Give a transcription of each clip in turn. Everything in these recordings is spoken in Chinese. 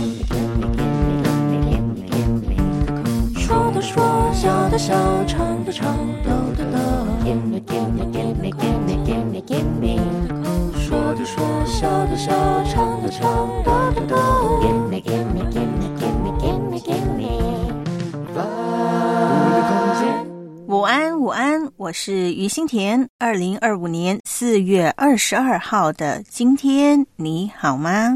说的说，笑的笑，唱的唱，逗的逗。说的说，笑的笑，唱的唱，逗的逗。 午安，午安，我是于心田。2025年4月22号的今天，你好吗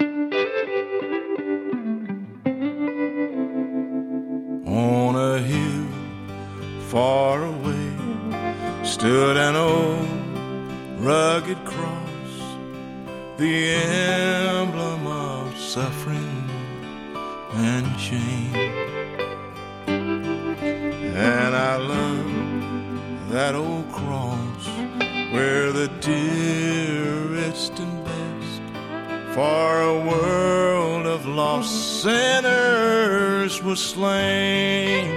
？On a hill far away stood an old rugged cross, the emblem of suffering and shame. And I love that old cross where the dearest and best for a world of lost sinners was slain.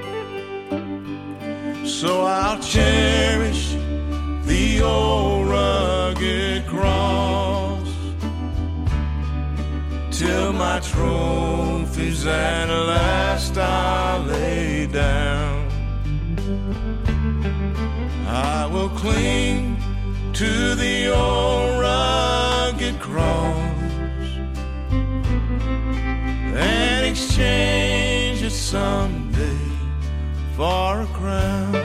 So I'll cherish the old rugged cross till my trophies at last I'll lay down. I will cling to the old rugged cross and exchange it someday for a crown.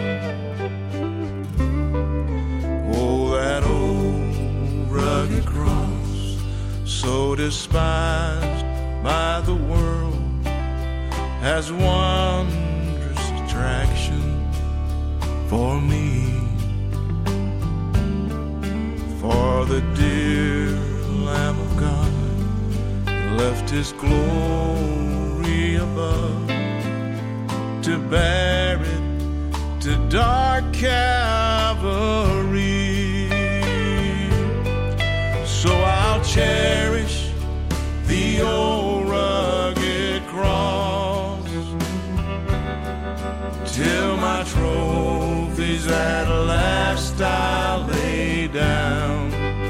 Oh, that old rugged cross, so despised by the world, has wondrous attraction for me. For the dear Lamb of God left his glory above to bear it to dark Calvary. So I'll cherish the old rugged cross till my trophies at last I'll lay down.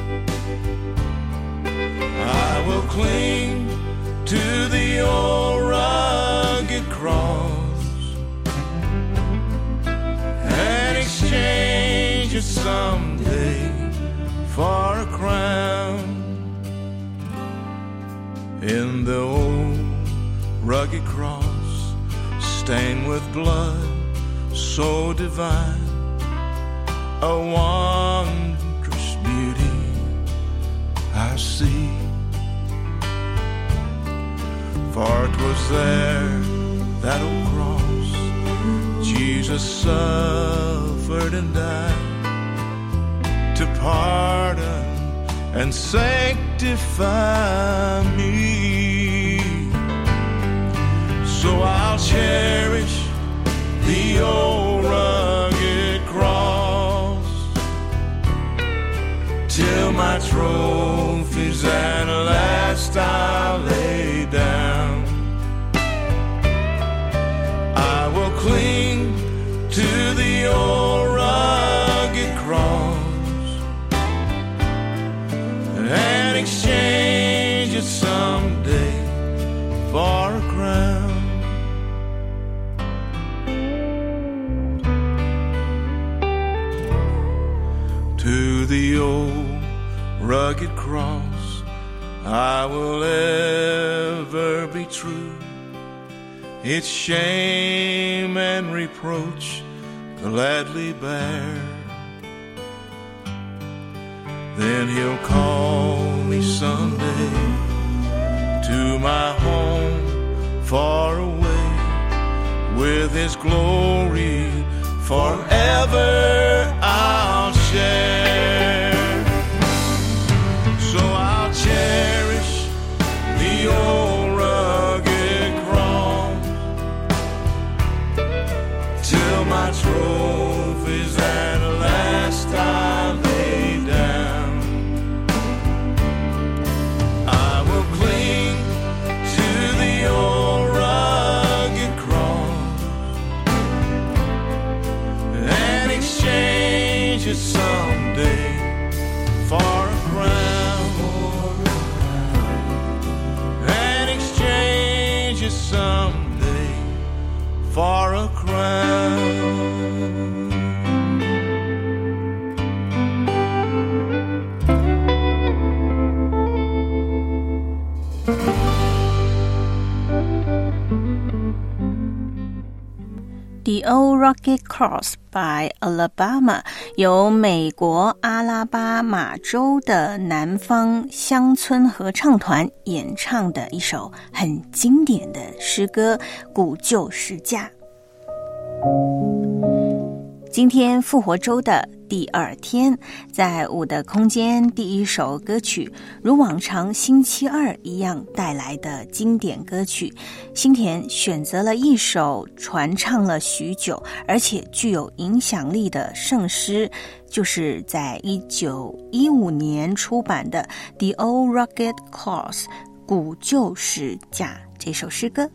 I will cling to the old rugged cross and exchange it someday for a crown. In the old rugged cross, stained with blood so divine, a wondrous beauty I see. For 'twas there, that old cross, Jesus suffered and died to pardon and sanctify me. So I'll cherish the old rugged cross till my trophies at last I'll lay down. I will cling to the old rugged cross and exchange it someday for a crown. To the old rugged cross I will ever be true. Its shame and reproach gladly bear. Then he'll call me someday to my home far away, with his glory forever I'll share. So I'll cherish the old rugged cross till my trophies at last I lay down. I will cling to the old rugged cross and exchange it someday for a crown. And you someday for a crown. The Old Rugged Cross by Alabama 由美国阿拉巴马州的南方乡村合唱团演唱的一首很经典的诗歌《古旧十架》。今天复活周的第二天，在我的空间第一首歌曲，如往常星期二一样带来的经典歌曲，新田选择了一首传唱了许久而且具有影响力的圣诗，就是在1915年出版的 The Old Rugged Cross 古旧十架这首诗歌。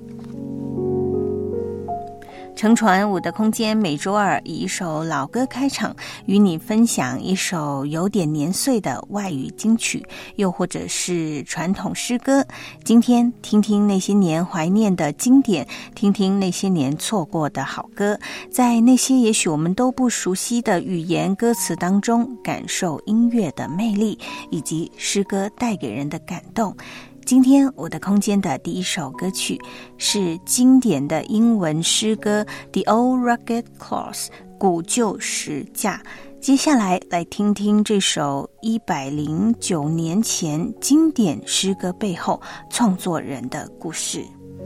乘船我的空间每周二以一首老歌开场，与你分享一首有点年岁的外语金曲，又或者是传统诗歌。今天听听那些年怀念的经典，听听那些年错过的好歌，在那些也许我们都不熟悉的语言歌词当中，感受音乐的魅力，以及诗歌带给人的感动。今天我的空间的第一首歌曲是经典的英文诗歌 The Old Rugged Cross 古旧十架。接下来听听这首109年前经典诗歌背后创作人的故事。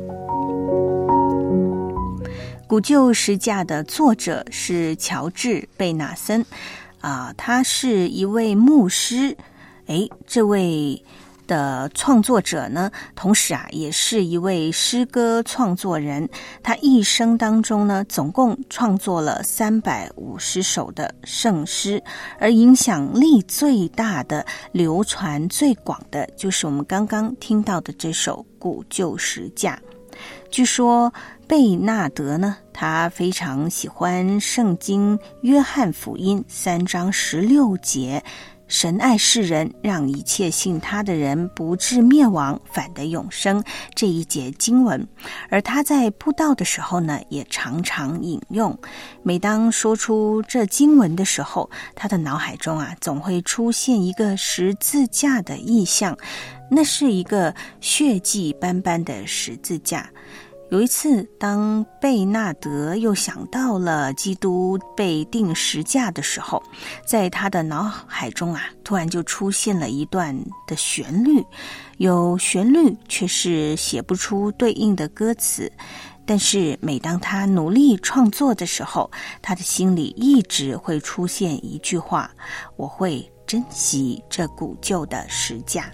古旧十架的作者是乔治贝纳森他是一位牧师。这位的创作者呢，同时也是一位诗歌创作人。他一生当中呢，总共创作了350首的圣诗，而影响力最大的、流传最广的，就是我们刚刚听到的这首《古旧十架》。据说贝纳德呢，他非常喜欢圣经约翰福音3章16节，神爱世人，让一切信他的人不至灭亡，反得永生，这一节经文。而他在布道的时候呢，也常常引用。每当说出这经文的时候，他的脑海中总会出现一个十字架的意象，那是一个血迹斑斑的十字架。有一次，当贝纳德又想到了基督被钉十架的时候，在他的脑海中突然就出现了一段的旋律，有旋律却是写不出对应的歌词。但是每当他努力创作的时候，他的心里一直会出现一句话：我会珍惜这古旧的十架。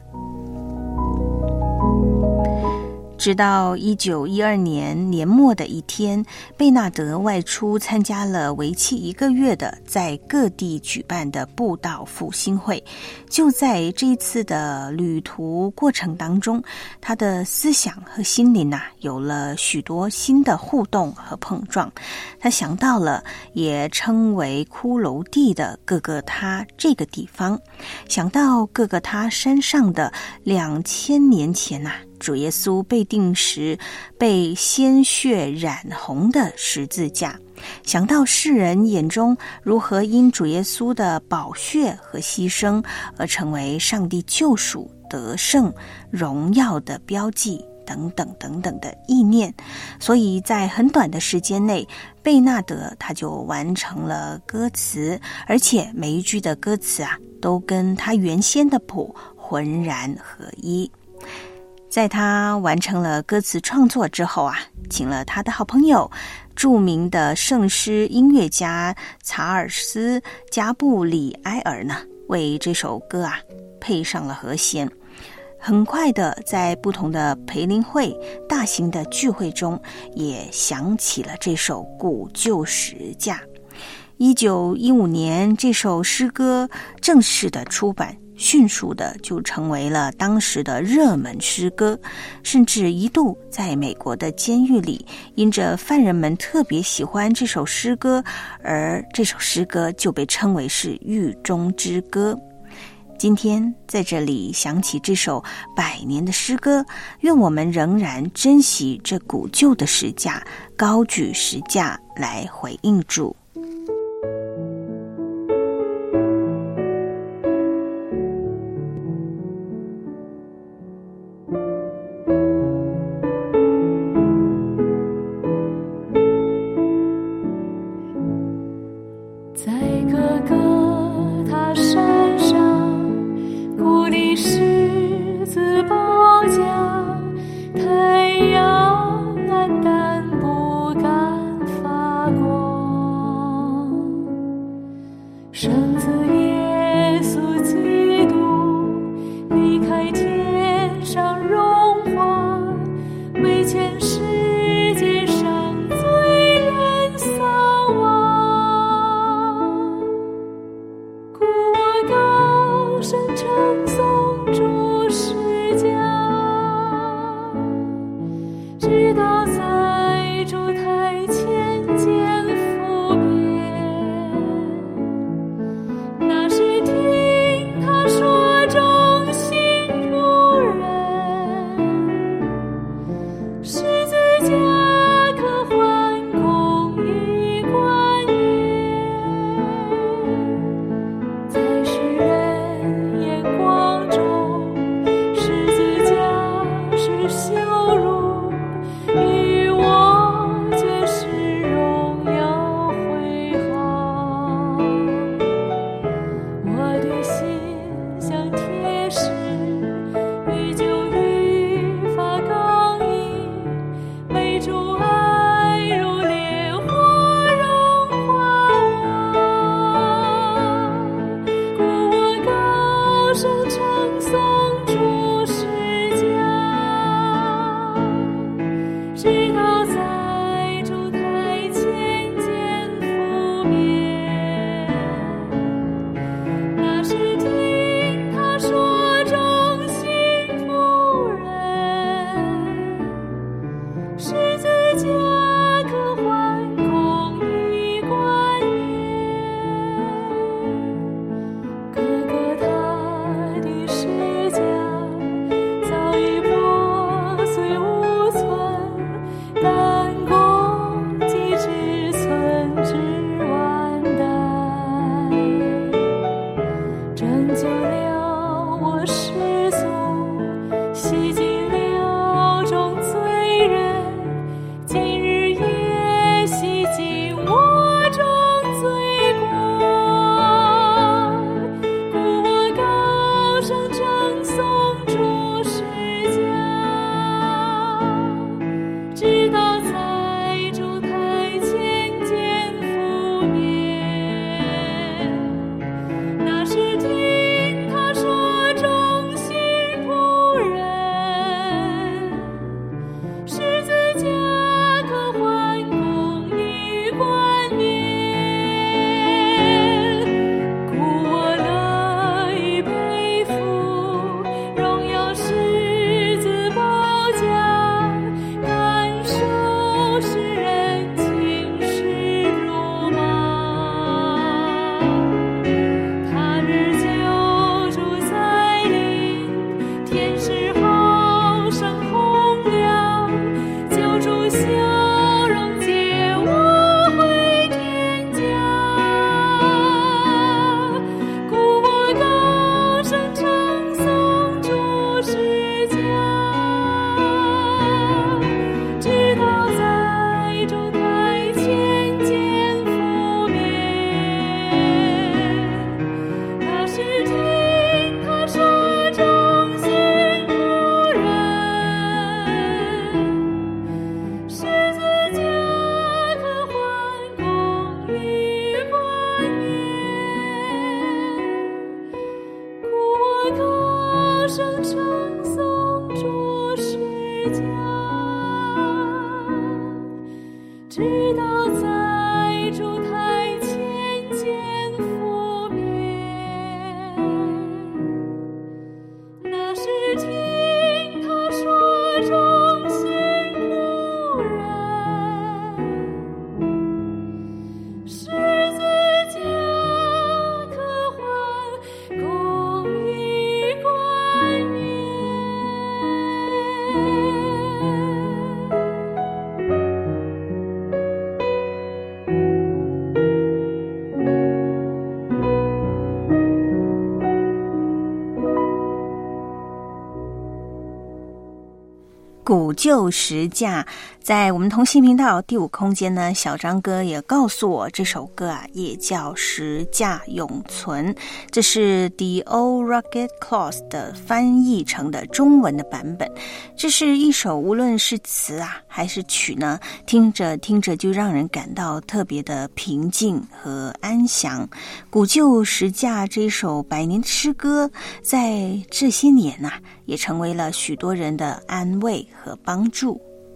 直到1912年年末的一天，贝纳德外出参加了为期1个月的在各地举办的布道复兴会。就在这一次的旅途过程当中，他的思想和心灵有了许多新的互动和碰撞。他想到了也称为骷髅地的各个他这个地方，想到各个他山上的2000年前主耶稣被钉时被鲜血染红的十字架，想到世人眼中如何因主耶稣的宝血和牺牲而成为上帝救赎、得胜、荣耀的标记等等等等的意念。所以在很短的时间内，贝纳德他就完成了歌词，而且每一句的歌词都跟他原先的谱浑然合一。在他完成了歌词创作之后请了他的好朋友著名的圣诗音乐家查尔斯·加布里埃尔呢，为这首歌配上了和弦。很快的，在不同的培灵会、大型的聚会中，也响起了这首古旧十架。1915年，这首诗歌正式的出版，迅速的就成为了当时的热门诗歌，甚至一度在美国的监狱里，因着犯人们特别喜欢这首诗歌，而这首诗歌就被称为是狱中之歌。 今天在这里想起这首100年的诗歌，愿我们仍然珍惜这古旧的十架，高举十架来回应主。 十字架可换公义。 古旧十架，在我们同心频道第5空间呢，小张哥也告诉我，这首歌啊也叫十架永存，这是 The Old Rugged Cross 的翻译成的中文的版本。这是一首无论是词啊还是曲呢，听着听着就让人感到特别的平静和安详。古旧十架这首百年的诗歌，在这些年啊也成为了许多人的安慰和帮助。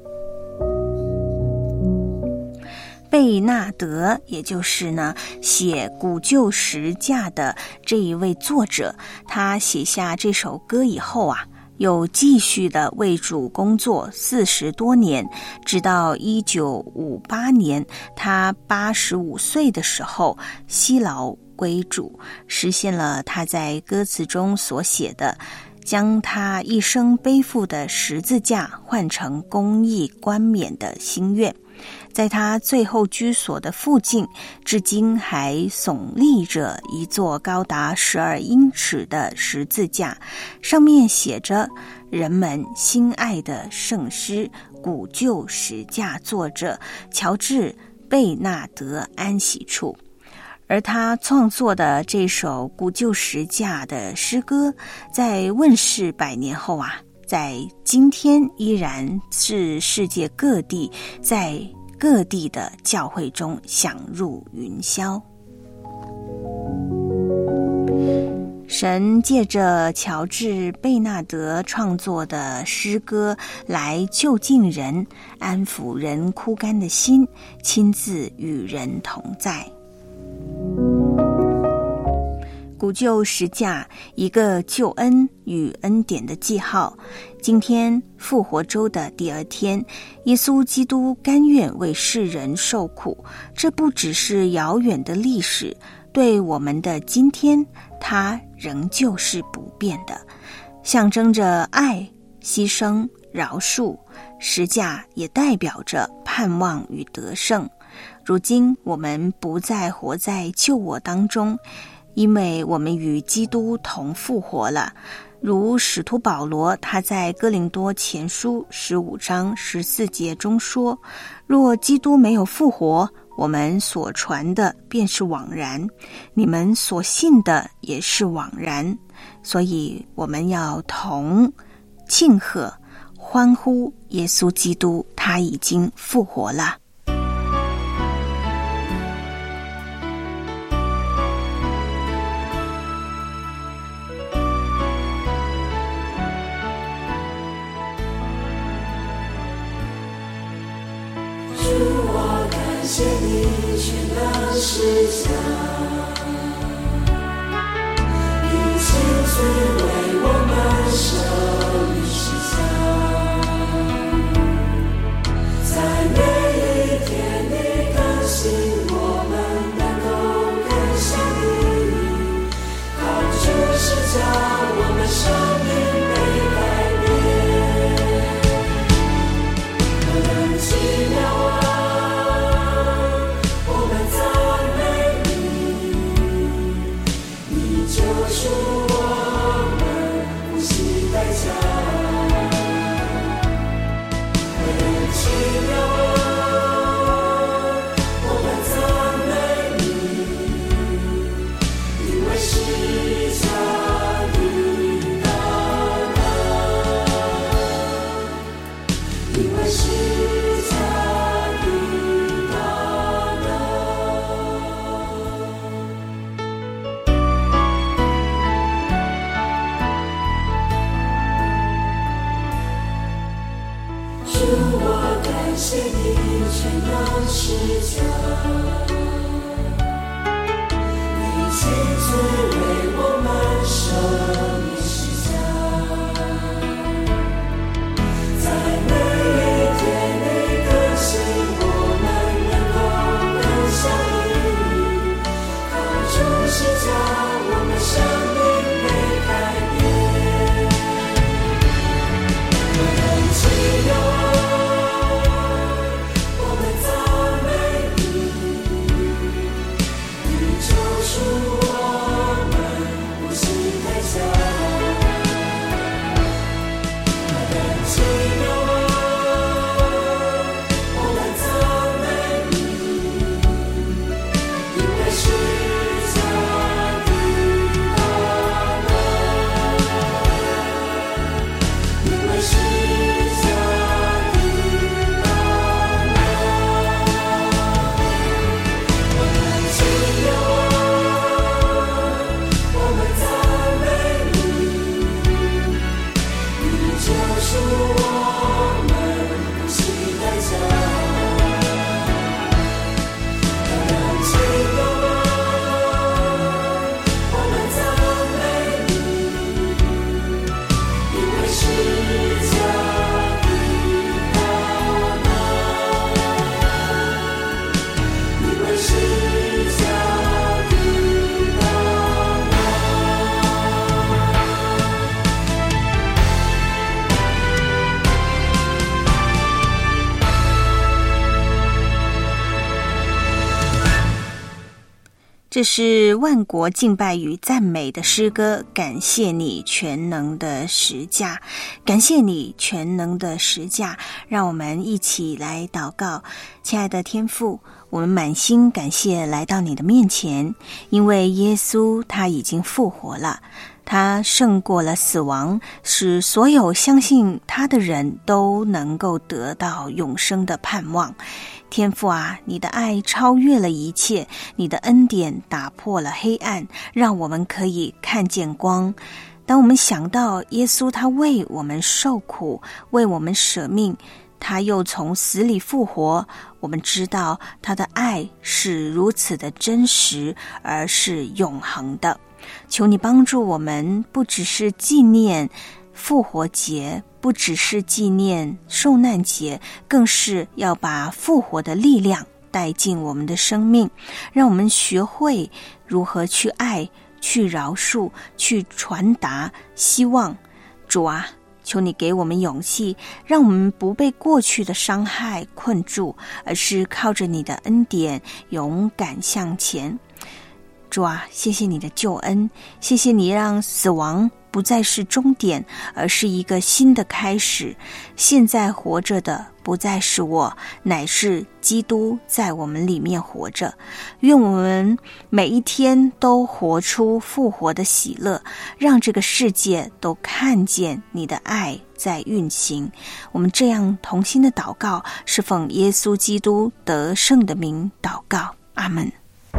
贝纳德，也就是呢写古旧十架的这一位作者，他写下这首歌以后啊，又继续的为主工作40多年，直到1958年他85岁的时候西劳归主，实现了他在歌词中所写的将他一生背负的十字架换成公益冠冕的心愿。在他最后居所的附近，至今还耸立着一座高达12英尺的十字架，上面写着人们心爱的圣诗古旧十架作者乔治·贝纳德安息处。而他创作的这首古旧十架的诗歌，在问世100年后啊，在今天依然是世界各地在各地的教会中响入云霄。神借着乔治·贝纳德创作的诗歌来就近人，安抚人枯干的心，亲自与人同在。古旧十架，一个救恩与恩典的记号。今天复活周的第2天，耶稣基督甘愿为世人受苦，这不只是遥远的历史，对我们的今天，它仍旧是不变的，象征着爱、牺牲、饶恕。十架也代表着盼望与得胜。如今我们不再活在旧我当中，因为我们与基督同复活了。如使徒保罗他在哥林多前书15章14节中说，若基督没有复活，我们所传的便是枉然，你们所信的也是枉然。所以我们要同庆贺欢呼耶稣基督，他已经复活了。 谢你全了世上，你亲自为我们受于世上，在每一天你更新我们能够更像你，靠主是叫我们生命被改变，何等奇妙啊！救赎我们不惜代价，很奇妙啊！我们赞美你，因为十架的大能，因为十架的大能。谢你全能施加，你亲自为我们受于世上，在每一天你更新我们能够更像你，靠主是叫我们生命被改变，何等奇妙啊！我这是万国敬拜与赞美的诗歌，感谢你全能的十架，感谢你全能的十架。让我们一起来祷告。亲爱的天父，我们满心感谢来到你的面前，因为耶稣他已经复活了，他胜过了死亡，使所有相信他的人都能够得到永生的盼望。天父啊，你的爱超越了一切，你的恩典打破了黑暗，让我们可以看见光。当我们想到耶稣他为我们受苦，为我们舍命，他又从死里复活，我们知道他的爱是如此的真实，而是永恒的。求你帮助我们，不只是纪念复活节，不只是纪念受难节，更是要把复活的力量带进我们的生命，让我们学会如何去爱，去饶恕，去传达希望。主啊，求你给我们勇气，让我们不被过去的伤害困住，而是靠着你的恩典勇敢向前。主啊，谢谢你的救恩，谢谢你让死亡不再是终点，而是一个新的开始。现在活着的不再是我，乃是基督在我们里面活着。愿我们每一天都活出复活的喜乐，让这个世界都看见你的爱在运行。我们这样同心的祷告，是奉耶稣基督得胜的名祷告，阿们。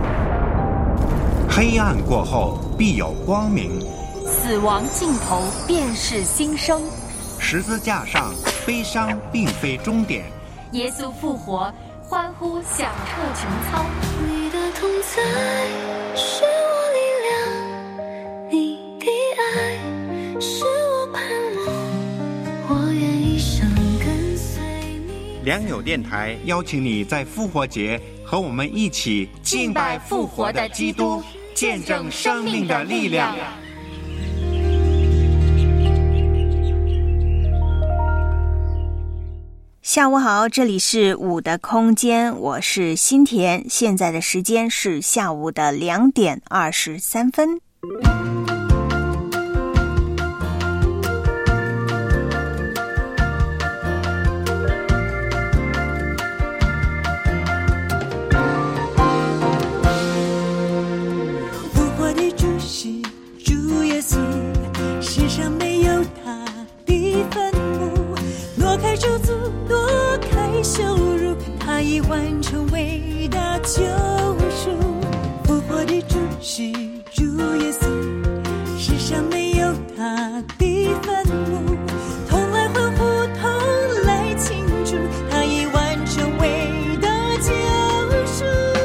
黑暗过后必有光明， 死亡尽头便是新生。 十字架上悲伤并非终点， 耶稣复活，欢呼响彻穹苍。 你的同在是我力量，你的爱是我盼望，我愿一生跟随你。 良友电台邀请你在复活节和我们一起敬拜复活的基督，见证生命的力量。 下午好，这里是5的空间，我是新田，现在的时间是下午的2点23分。 复活的主是主耶稣，世上没有他的坟墓，挪开咒诅，挪开羞辱，他已完成伟大救赎。复活的主是主耶稣，世上没有他的坟墓，同来欢呼，同来庆祝，他已完成伟大救赎。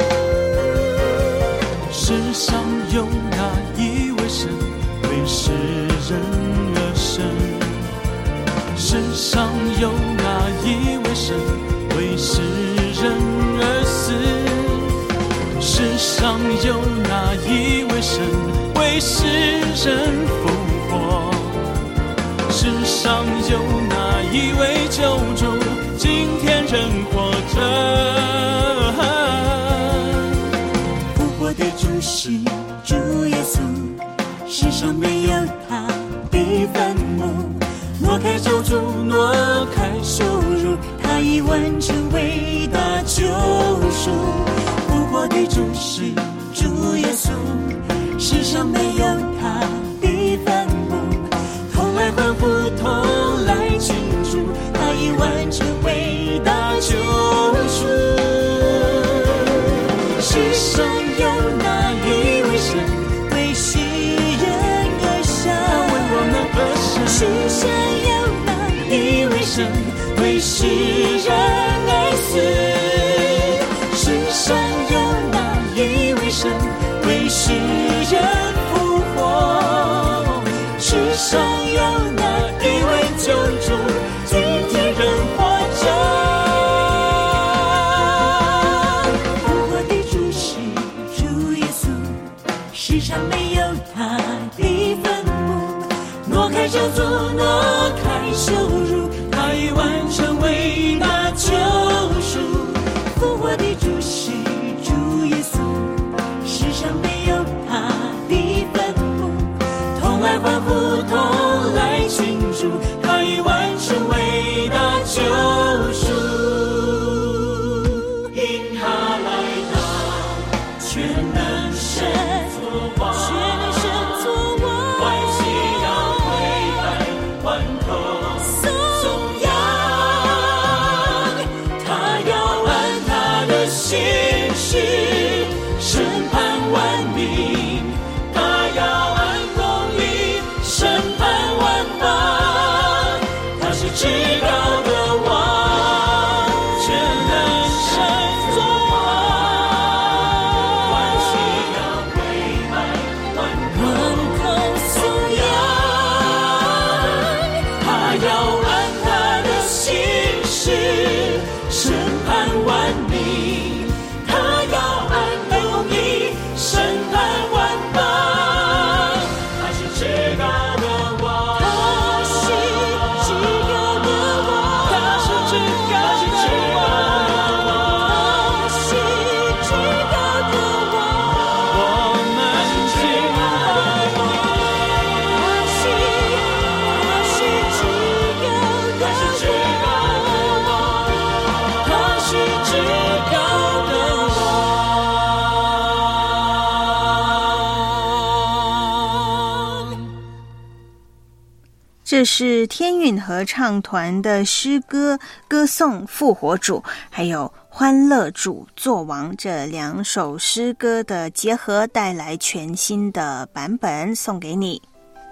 世上有哪一位神为世人而生？世上有哪一位神为世人而死？世上有哪一位神为世人复活？世上有哪一位救主今天仍活着？ 复活的主是主耶稣，世上没有他的坟墓，挪开咒诅，挪开羞辱，他已完成伟大救赎。复活的主是主耶稣，世上没有他的坟墓，同来欢呼，同来庆祝，他已完成伟大救赎。世上有哪一位神为世人而生？ 为我们而生。 世上有哪一位神为世人而死？世上有哪一位神为世人复活？世上有哪一位救主今天仍活着？世上没有他的坟墓，挪开咒诅，挪开羞辱，他已完成伟大救审判万民，他要按公义审判万邦。他是至高的王，他是至高的王，他是至高的王，他是至高的王。我们敬拜你，他是至高的王，他是至高的王。 这是天韵合唱团的诗歌，歌颂复活主，还有欢乐主作王这两首诗歌的结合，带来全新的版本送给你。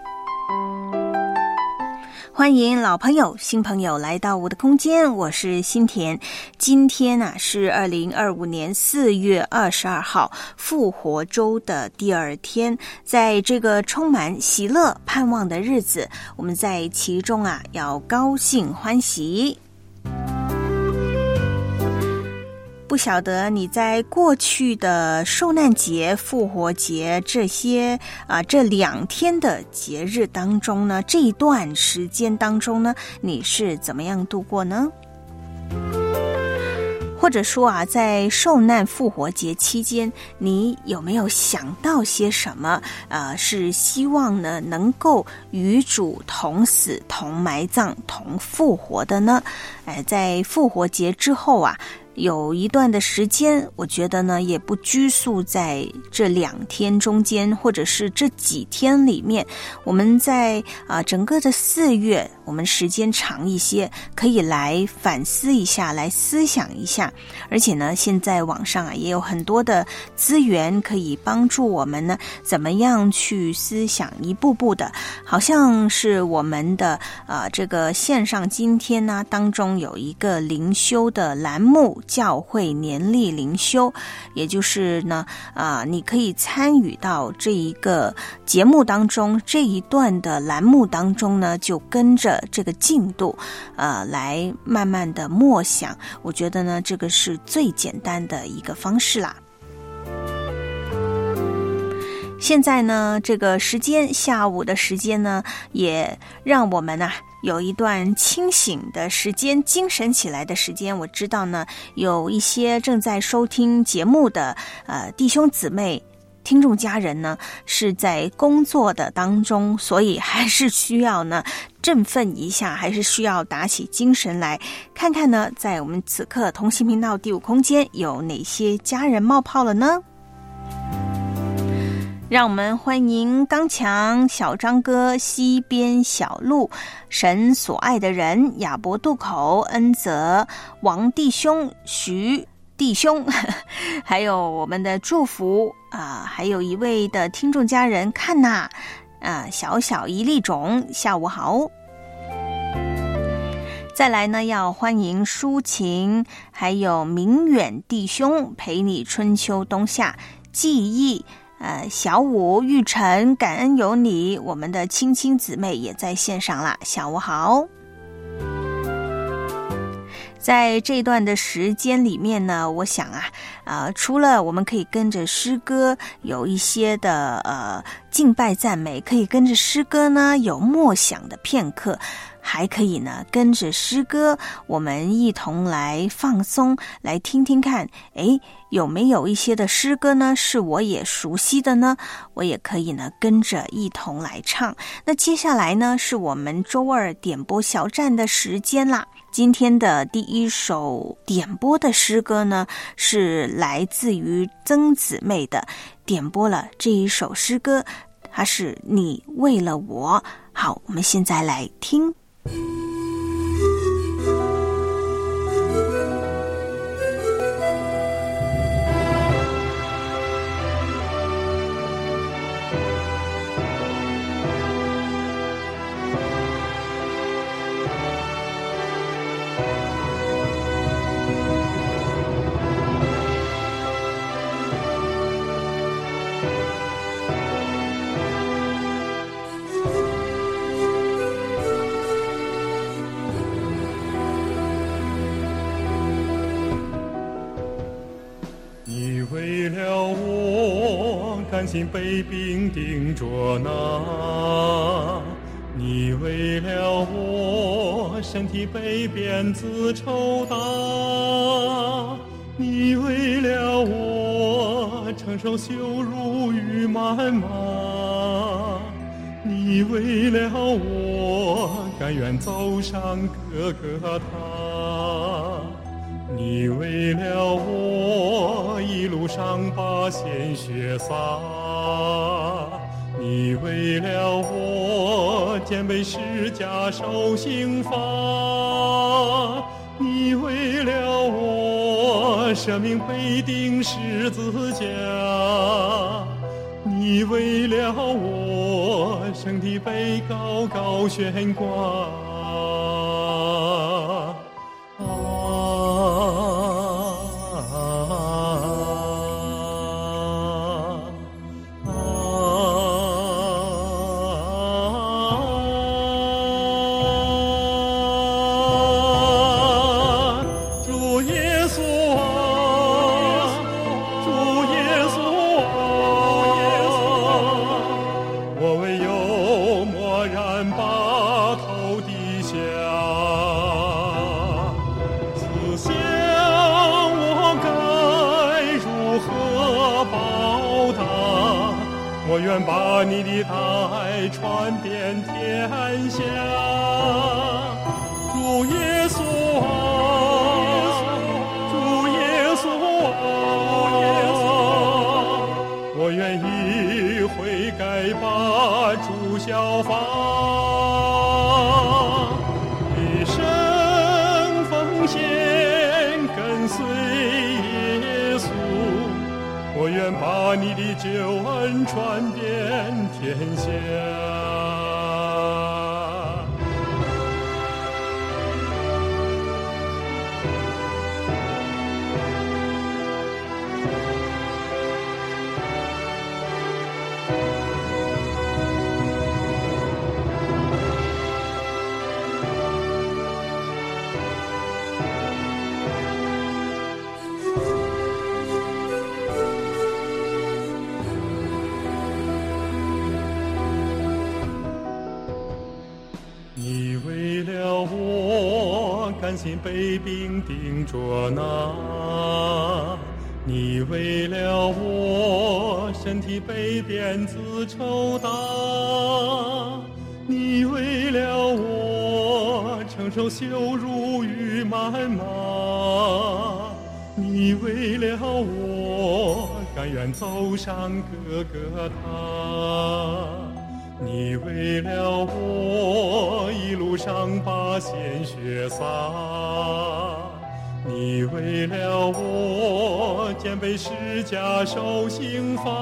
欢迎老朋友、新朋友来到我的空间，我是新田。今天是2025年4月22号，复活周的第二天。在这个充满喜乐、盼望的日子，我们在其中要高兴欢喜。不晓得你在过去的受难节、复活节这2天的节日当中呢，这一段时间当中呢，你是怎么样度过呢？或者说在受难复活节期间，你有没有想到些什么？是希望呢能够与主同死、同埋葬、同复活的呢？在复活节之后有一段的时间，我觉得呢也不拘束在这2天中间，或者是这几天里面，我们在整个的4月，我们时间长一些，可以来反思一下，来思想一下。而且呢，现在网上也有很多的资源可以帮助我们呢，怎么样去思想，一步步的，好像是我们的这个线上今天呢当中有一个灵修的栏目，教会年历灵修，也就是呢你可以参与到这一个节目当中，这一段的栏目当中呢，就跟着这个进度来慢慢的默想。我觉得呢这个是最简单的一个方式啦。现在呢这个时间，下午的时间呢，也让我们有一段清醒的时间，精神起来的时间。我知道呢有一些正在收听节目的弟兄姊妹、听众家人呢是在工作的当中，所以还是需要呢振奋一下，还是需要打起精神来看看呢，在我们此刻同心频道第5空间有哪些家人冒泡了呢？让我们欢迎刚强、小张哥、西边小路、神所爱的人、亚伯渡口、恩泽、王弟兄、徐弟兄，还有我们的祝福还有一位的听众家人看娜小小一粒种，下午好。再来呢，要欢迎抒情，还有明远弟兄，陪你春秋冬夏，记忆小武、玉成，感恩有你，我们的亲亲姊妹也在线上啦，下午好。在这段的时间里面呢，我想除了我们可以跟着诗歌有一些的敬拜赞美，可以跟着诗歌呢有默想的片刻，还可以呢跟着诗歌我们一同来放松，来听听看有没有一些的诗歌呢是我也熟悉的呢，我也可以呢跟着一同来唱。那接下来呢是我们周二点播小站的时间啦。今天的第一首点播的诗歌呢是来自于曾姊妹的，点播了这一首诗歌，它是你为了我。好，我们现在来听。 甘心被兵钉着拿，你为了我身体被鞭子抽打，你为了我承受羞辱与谩骂，你为了我甘愿走上各个他，你为了我一路上把鲜血洒，你为了我肩背十架受刑罚，你为了我生命被钉十字架，你为了我身体被高高悬挂。我愿把你的大爱传遍天下，主耶稣啊，主耶稣啊，我愿意悔改把主效法，一生奉献跟随耶稣，我愿把你的救恩传遍天下。你为了我甘心被兵钉着拿，你为了我身体被鞭子抽打，你为了我承受羞辱与谩骂，你为了我甘愿走上各个他，你为了我一路上把鲜血洒，你为了我肩背十架受刑罚，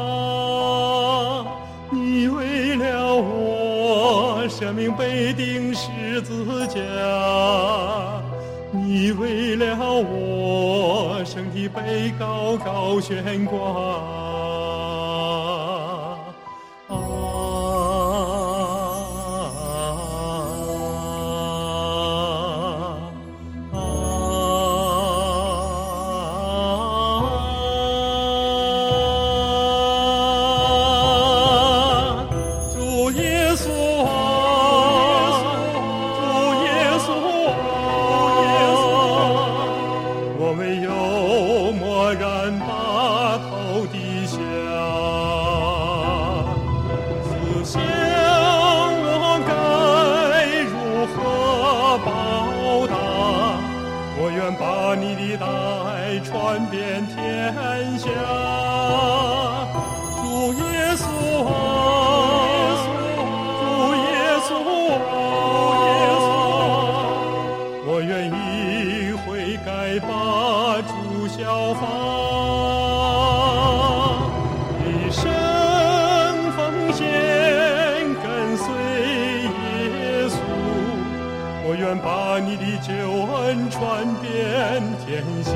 你为了我生命被钉十字架，你为了我身体被高高悬挂。把你的大爱传遍天下，主耶稣啊，主耶稣啊，我愿意悔改把主效法，一生奉献跟随耶稣，我愿把你的救恩传遍天下，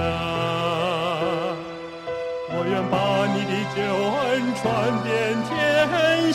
我愿把你的救恩传遍天下。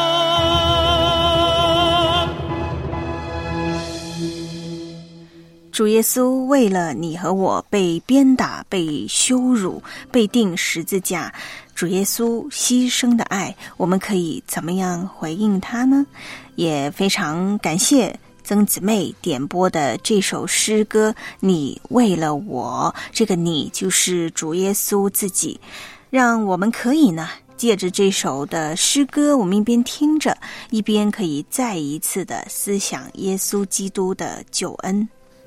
主主耶稣为了你和我被鞭打、被羞辱、被钉十字架，主耶稣牺牲的爱，我们可以怎么样回应他呢？也非常感谢曾姊妹点播的这首诗歌，你为了我，这个你就是主耶稣自己，让我们可以呢借着这首的诗歌，我们一边听着，一边可以再一次的思想耶稣基督的救恩。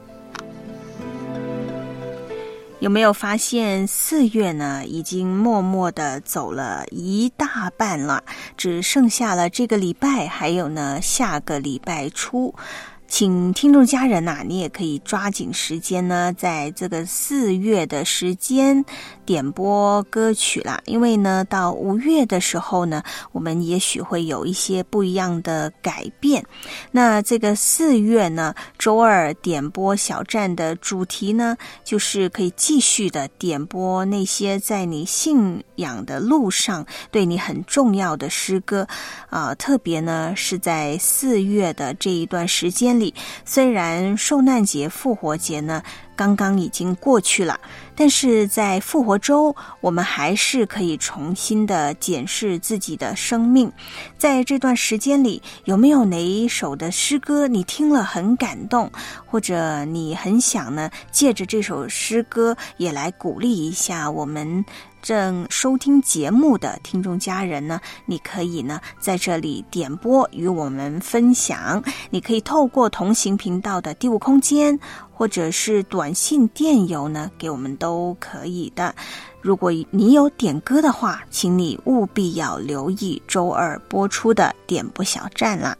有没有发现4月呢已经默默的走了一大半了，只剩下了这个礼拜，还有呢下个礼拜初。请听众家人你也可以抓紧时间呢，在这个4月的时间点播歌曲啦。因为呢，到5月的时候呢，我们也许会有一些不一样的改变。那这个4月呢，周二点播小站的主题呢，就是可以继续的点播那些在你信仰的路上对你很重要的诗歌特别呢是在4月的这一段时间里，虽然受难节、复活节呢刚刚已经过去了，但是在复活周，我们还是可以重新的检视自己的生命。在这段时间里，有没有哪一首的诗歌你听了很感动，或者你很想呢借着这首诗歌也来鼓励一下我们正收听节目的听众家人呢？你可以呢在这里点播与我们分享，你可以透过同行频道的第5空间，或者是短信电邮呢给我们都可以的。如果你有点歌的话，请你务必要留意周二播出的点播小站啦。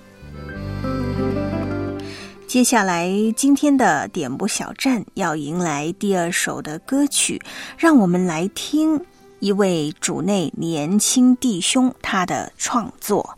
接下来今天的点播小站要迎来第2首的歌曲，让我们来听一位主内年轻弟兄他的创作。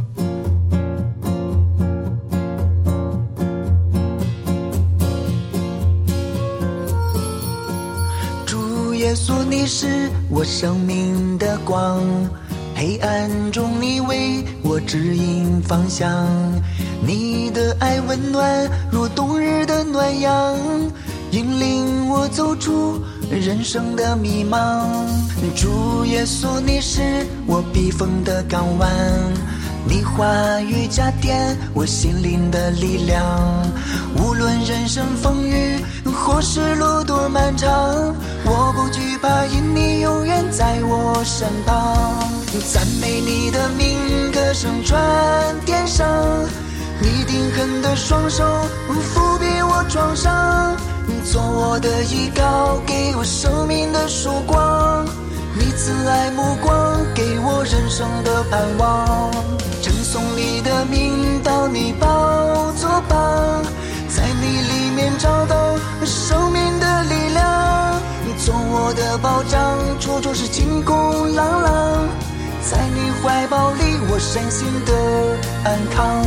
主耶稣，你是我生命的光，黑暗中你为我指引方向，你的爱温暖如冬日的暖阳，引领我走出人生的迷茫。主耶稣，你是我避风的港湾，你话语加添我心灵的力量，无论人生风雨或是路多漫长，我不惧怕，因你永远在我身旁。赞美你的名，歌声传天上，你定恒的双手抚庇我创伤，做我的依靠，给我生命的曙光，你慈爱目光，给我人生的盼望。称颂你的名，到你宝座旁，在你里面找到生命的力量，做我的保障，处处是金光朗朗，在你怀抱里我身心的安康。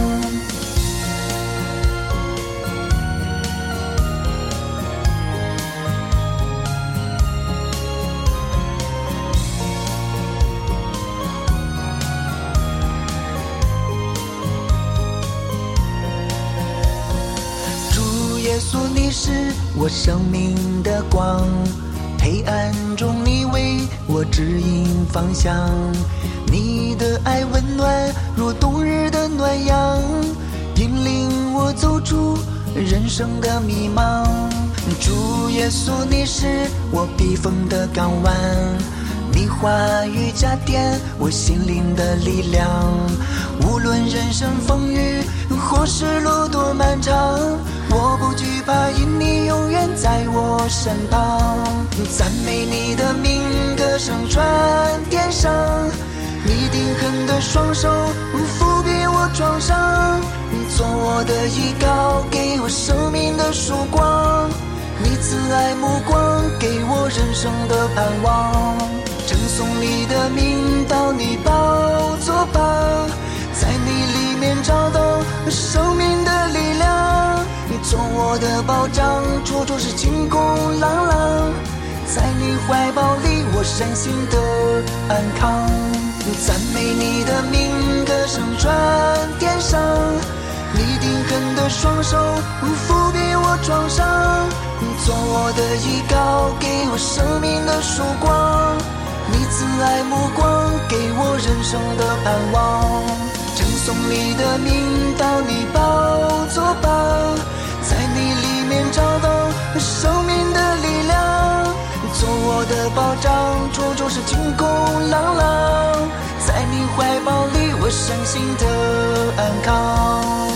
耶稣，你是我生命的光，黑暗中你为我指引方向，你的爱温暖如冬日的暖阳，引领我走出人生的迷茫。主耶稣，你是我避风的港湾，你话语加添我心灵的力量，无论人生风雨或是路多漫长，我不惧怕，因你永远在我身旁。赞美你的名，歌声传天上，你定恒的双手抚庇我创伤，做我的依靠，给我生命的曙光，你慈爱目光，给我人生的盼望。称颂你的名，到你宝座旁，在你里面找到生命的力量，做我的保障，处处是金光朗朗，在你怀抱里我身心的安康。赞美你的名，歌声传天上， 你定恒的双手抚庇我创伤，做我的依靠，给我生命的曙光。你慈爱目光，给我人生的盼望。称颂你的名，到你宝座旁，在你里面找到生命的力量，做我的保障，处处是晴空朗朗。在你怀抱里，我身心的安康。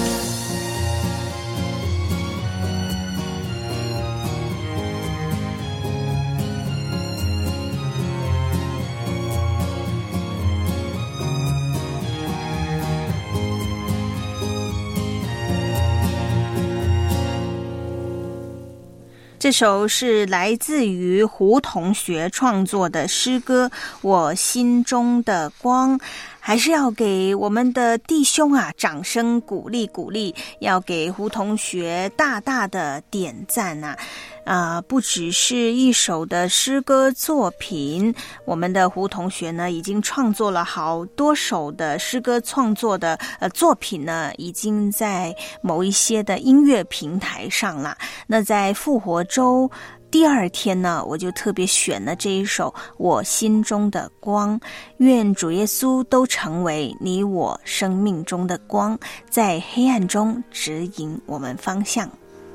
这首是来自于胡同学创作的诗歌《我心中的光》，还是要给我们的弟兄掌声鼓励鼓励，要给胡同学大大的点赞不只是一首的诗歌作品，我们的胡同学呢已经创作了好多首的诗歌创作的作品呢，已经在某一些的音乐平台上了。那在复活周第二天呢，我就特别选了这一首《我心中的光》，愿主耶稣都成为你我生命中的光，在黑暗中指引我们方向。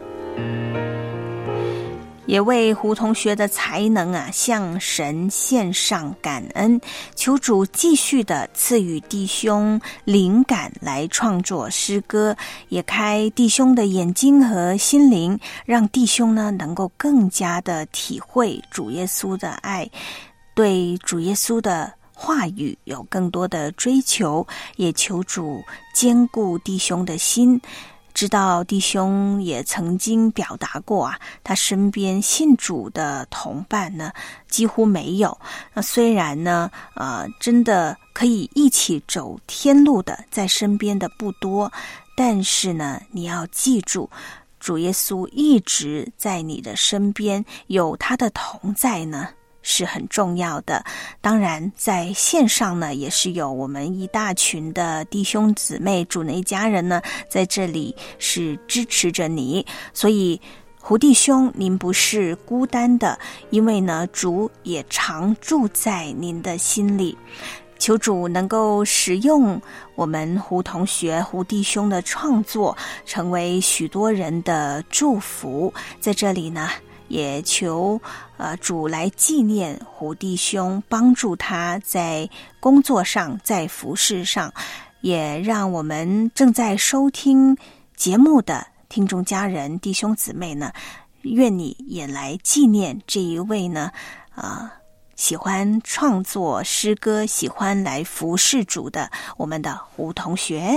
也为胡同学的才能向神献上感恩，求主继续的赐予弟兄灵感来创作诗歌，也开弟兄的眼睛和心灵，让弟兄呢能够更加的体会主耶稣的爱，对主耶稣的话语有更多的追求，也求主坚固弟兄的心。知道弟兄也曾经表达过他身边信主的同伴呢几乎没有。虽然呢真的可以一起走天路的在身边的不多，但是呢你要记住，主耶稣一直在你的身边，有他的同在呢是很重要的。当然在线上呢也是有我们一大群的弟兄姊妹，主内家人呢在这里是支持着你，所以胡弟兄您不是孤单的，因为呢主也常住在您的心里。求主能够使用我们胡同学胡弟兄的创作，成为许多人的祝福。在这里呢也求主来纪念胡弟兄，帮助他在工作上，在服事上，也让我们正在收听节目的听众家人弟兄姊妹呢，愿你也来纪念这一位呢喜欢创作诗歌，喜欢来服事主的我们的胡同学。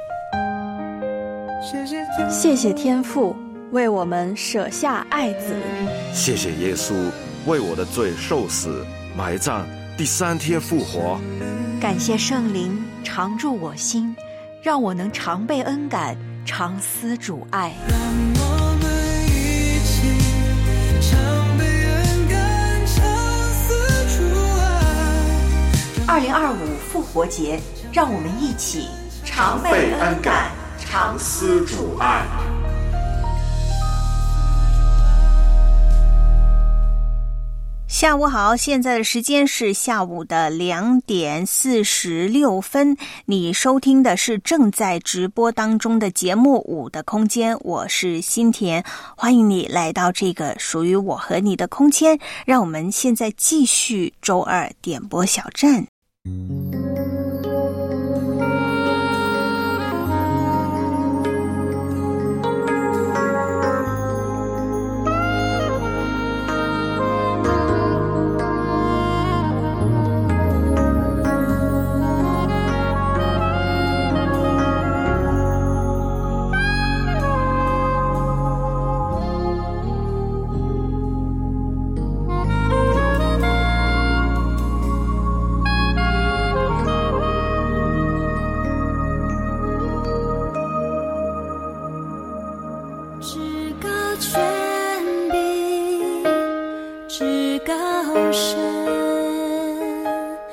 谢谢天父为我们舍下爱子， 谢谢耶稣为我的罪受死埋葬，第三天复活。 感谢圣灵常驻我心，让我能常被恩感，常思主爱。 让我们一起常被恩感，常思主爱。 2025复活节，让我们一起常被恩感，常思主爱。 下午好，现在的时间是下午的2点46分。你收听的是正在直播当中的节目《舞的空间》，我是新田，欢迎你来到这个属于我和你的空间。让我们现在继续周二点播小站。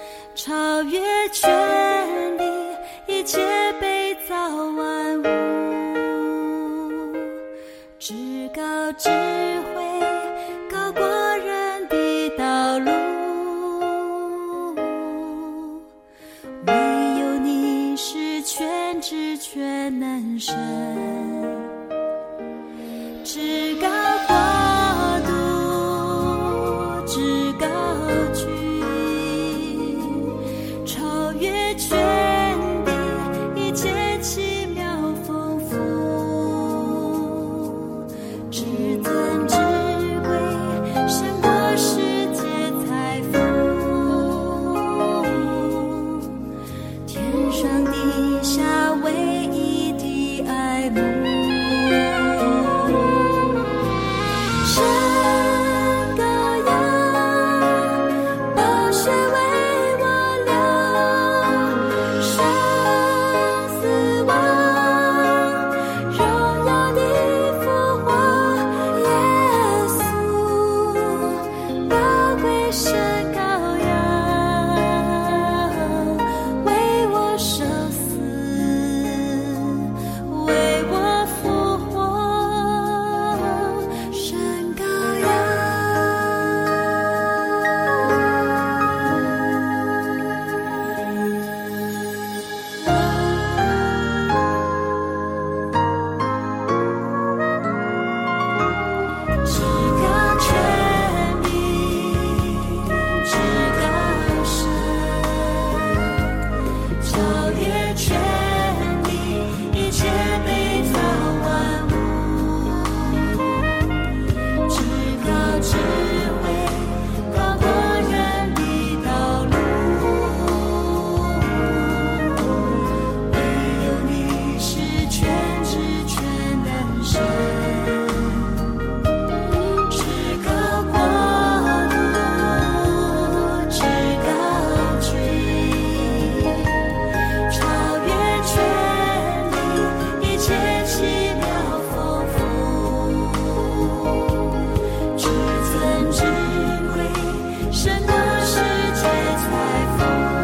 超越权柄，一切被造万物。 高智慧，高过人的道路。唯有你是全知全能神，至高国度，至高君，超越全地，一切奇妙丰富，至尊至贵，胜过世界财富，天上地下唯一的爱慕。神羔羊，宝血为我流，生死亡，荣耀的复活，耶稣，宝贵神羔羊，为我受死，为我复活，神羔羊。至高权柄，至高神，超越全地，一切被造万物。至高智慧，高过人的道路。唯有你是全知全能神，至高国度，至高君，超越全地，一切奇妙丰富，至尊至贵，胜过世界财富，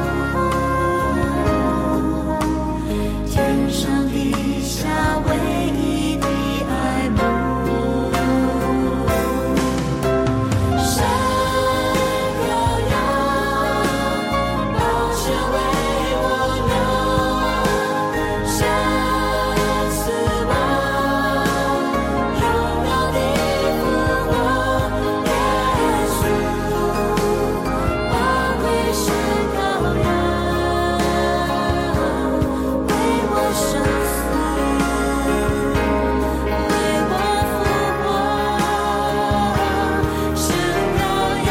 天上地下唯一的爱慕。神羔羊，宝血为我流，生死亡，荣耀的复活，耶稣，宝贵神羔羊，为我受死，为我复活，神羔羊。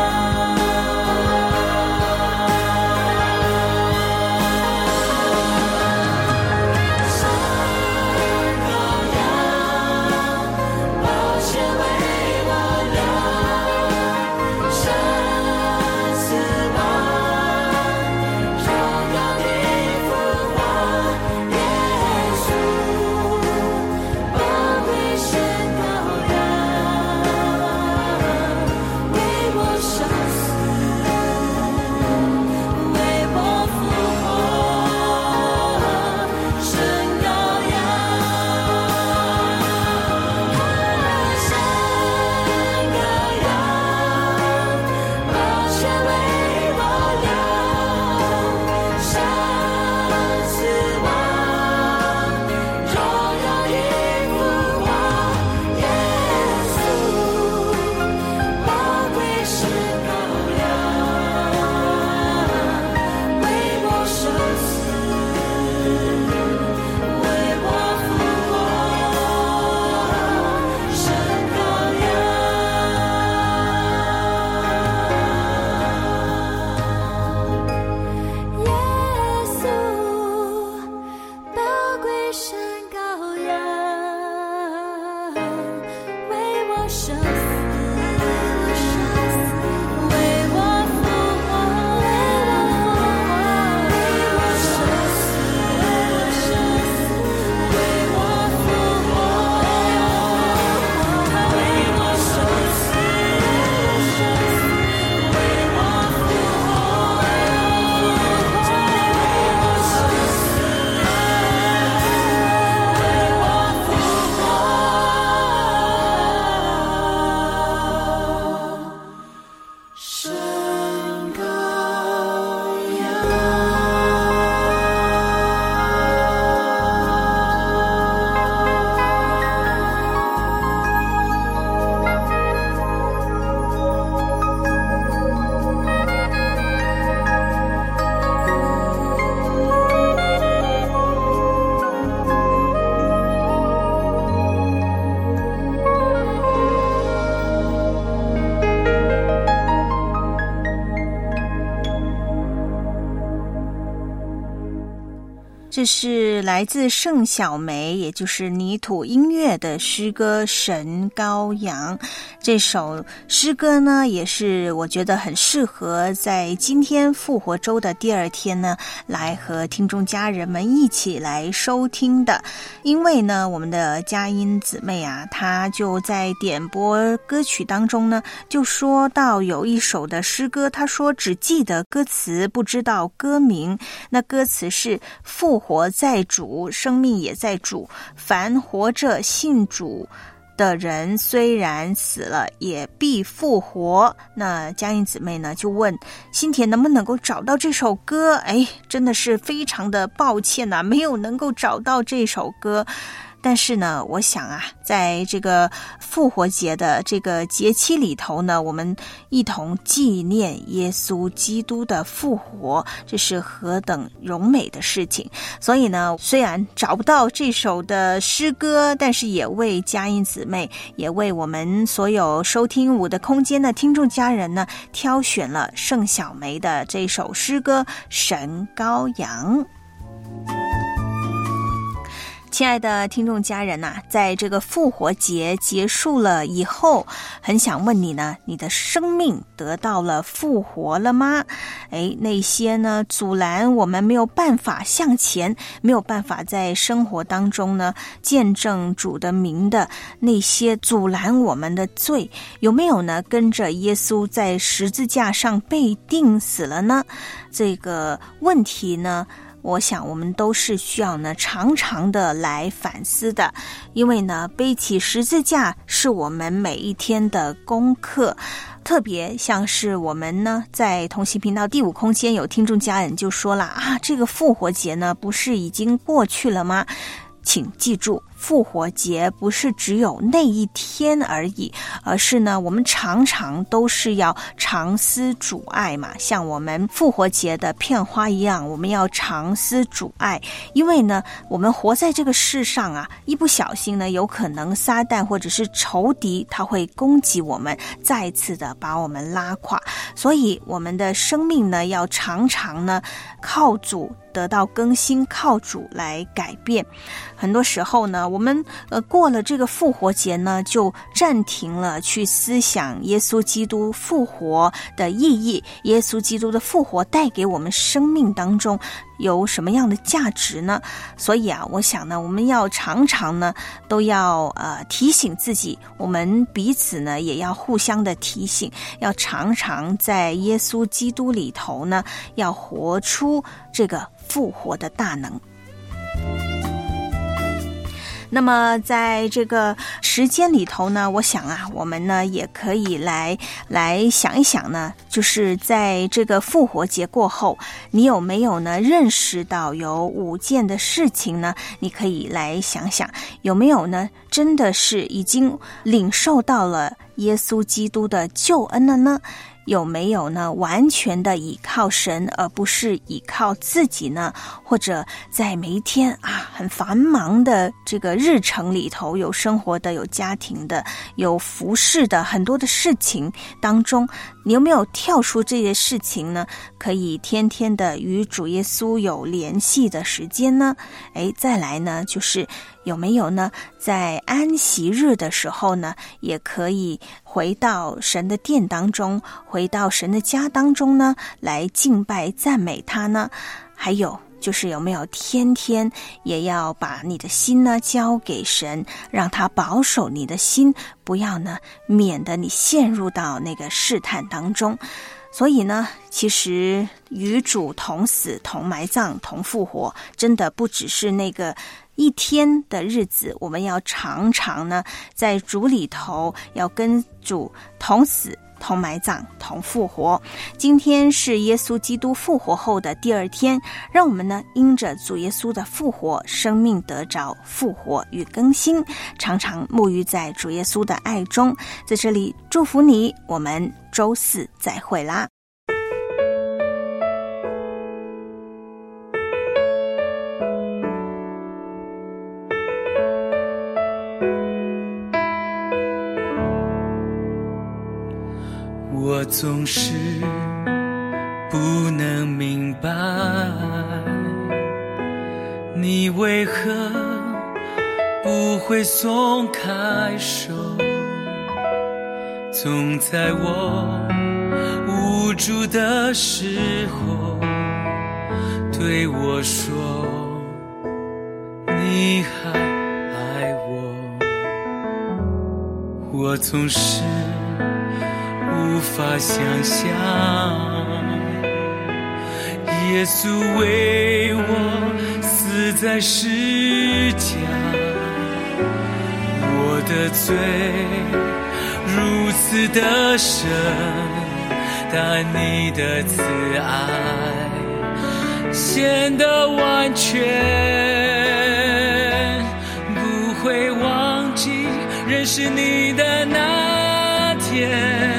神羔羊，宝血为我流，生死亡，荣耀的复活，耶稣，宝贵神羔羊，为我受死，为我复活，神羔羊。神羔羊，宝血为我流，生死亡，荣耀的复活，耶稣，宝贵神羔羊，为我受死，为我复活，神羔羊。耶稣，宝贵神羔羊，为我受死，为我复活，为我受死，为我复活，他为我受死，为我复活，他为我受死，为我复活。 是来自盛小梅，也就是泥土音乐的诗歌《神羔羊》。这首诗歌呢，也是我觉得很适合在今天复活周的第二天呢，来和听众家人们一起来收听的。因为呢，我们的佳音姊妹啊，她就在点播歌曲当中呢，就说到有一首的诗歌，她说只记得歌词，不知道歌名。那歌词是复活在主，生命也在主，凡活着信主的人虽然死了也必复活。那佳音姊妹呢就问新田能不能够找到这首歌，真的是非常的抱歉啊，没有能够找到这首歌。但是呢，我想啊，在这个复活节的这个节期里头呢，我们一同纪念耶稣基督的复活，这是何等荣美的事情。所以呢，虽然找不到这首的诗歌，但是也为佳音姊妹，也为我们所有收听我的空间的听众家人呢，挑选了盛小梅的这首诗歌《神羔羊》。亲爱的听众家人啊，在这个复活节结束了以后，很想问你呢，你的生命得到了复活了吗？那些呢阻拦我们没有办法向前，没有办法在生活当中呢见证主的名的那些阻拦我们的罪，有没有呢跟着耶稣在十字架上被钉死了呢？这个问题呢，我想我们都是需要呢常常的来反思的，因为呢背起十字架是我们每一天的功课。特别像是我们呢在同行频道第5空间有听众家人就说了啊，这个复活节呢不是已经过去了吗？请记住，复活节不是只有那一天而已，而是呢我们常常都是要常思主爱嘛，像我们复活节的片花一样，我们要常思主爱。因为呢我们活在这个世上啊，一不小心呢有可能撒旦或者是仇敌他会攻击我们，再次的把我们拉垮。所以我们的生命呢要常常呢靠主得到更新，靠主来改变。很多时候呢我们过了这个复活节呢，就暂停了去思想耶稣基督复活的意义，耶稣基督的复活带给我们生命当中有什么样的价值呢？所以啊，我想呢，我们要常常呢都要提醒自己，我们彼此呢也要互相的提醒，要常常在耶稣基督里头呢，要活出这个复活的大能。那么在这个时间里头呢，我想啊，我们呢也可以来想一想呢，就是在这个复活节过后，你有没有呢认识到有5件的事情呢？你可以来想想，有没有呢真的是已经领受到了耶稣基督的救恩了呢？有没有呢完全的倚靠神而不是倚靠自己呢？或者在每一天很繁忙的这个日程里头，有生活的，有家庭的，有服侍的，很多的事情当中，你有没有跳出这些事情呢？可以天天的与主耶稣有联系的时间呢？再来呢就是有没有呢在安息日的时候呢，也可以回到神的殿当中，回到神的家当中呢，来敬拜赞美他呢？还有就是有没有天天也要把你的心呢交给神，让他保守你的心，不要呢免得你陷入到那个试探当中。所以呢，其实与主同死同埋葬同复活，真的不只是那个一天的日子，我们要常常呢在主里头要跟主同死同埋葬同复活。今天是耶稣基督复活后的第2天，让我们呢因着主耶稣的复活，生命得着复活与更新，常常沐浴在主耶稣的爱中。在这里祝福你，我们周4再会啦。 我总是不能明白，你你为何不会松开手，总在我无助的时候对我说你还爱我。我总是无法想象耶稣为我死在十架，我的罪如此的深，但你的慈爱显得完全，不会忘记认识你的那天，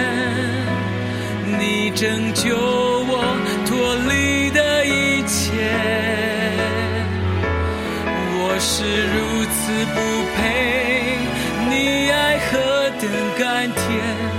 你拯救我脱离的一切，我是如此不配，你爱何等甘甜，